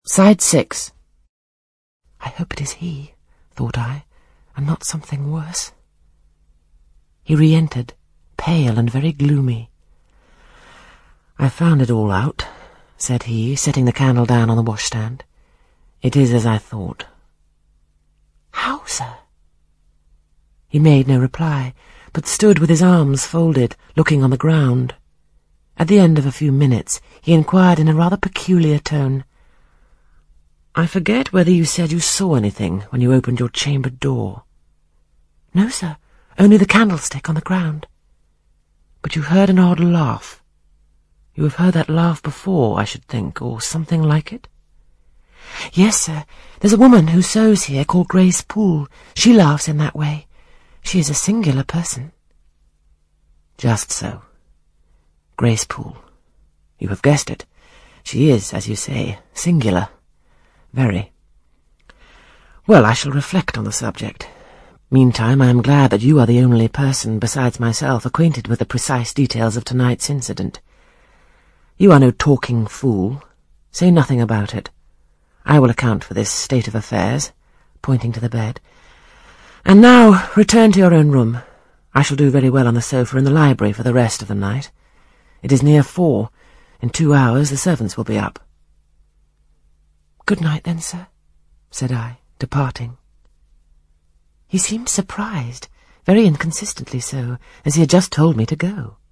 Side 6. I hope it is he, thought I, and not something worse. He re-entered, pale and very gloomy. I found it all out, said he, setting the candle down on the washstand. It is as I thought. How, sir? He made no reply, but stood with his arms folded, looking on the ground. At the end of a few minutes, he inquired in a rather peculiar tone, I forget whether you said you saw anything when you opened your chamber door. No, sir, only the candlestick on the ground. But you heard an odd laugh. You have heard that laugh before, I should think, or something like it? Yes, sir. There's a woman who sews here called Grace Poole. She laughs in that way. She is a singular person. Just so. Grace Poole. You have guessed it. She is, as you say, singular. Very. Well, I shall reflect on the subject. Meantime, I am glad that you are the only person besides myself acquainted with the precise details of tonight's incident. You are no talking fool. Say nothing about it. I will account for this state of affairs, pointing to the bed. And now, return to your own room. I shall do very well on the sofa in the library for the rest of the night. It is near 4. In 2 hours the servants will be up. Good night, then, sir, said I, departing. He seemed surprised, very inconsistently so, as he had just told me to go.